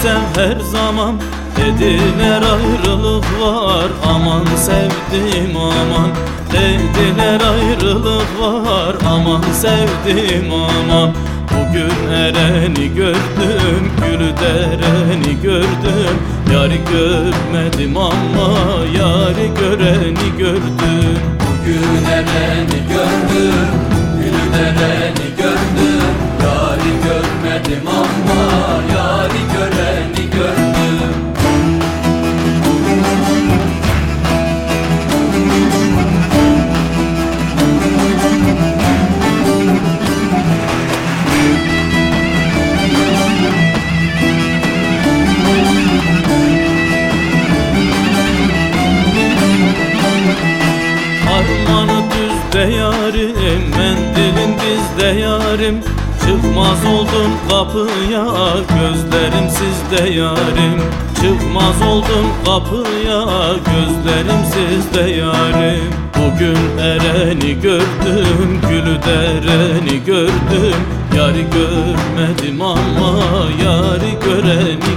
sev her zaman. Dediler ayrılık var, aman sevdim aman. Dediler ayrılık var, aman sevdim aman. Bugün ereni gördüm, gülü dereni gördüm. Yari görmedim ama yari göreni gördüm. Bugün ereni gördüm, gülü dereni gördüm. Yari görmedim ama yari göreni gördüm. Harmanı düzde yarim, mendilin dizde yarim. Çıkmaz oldum kapıya, gözlerim sizde yarim. Çıkmaz oldum kapıya, gözlerim sizde yarim. Bugün ereni gördüm, gülü dereni gördüm. Yari görmedim ama yari göreni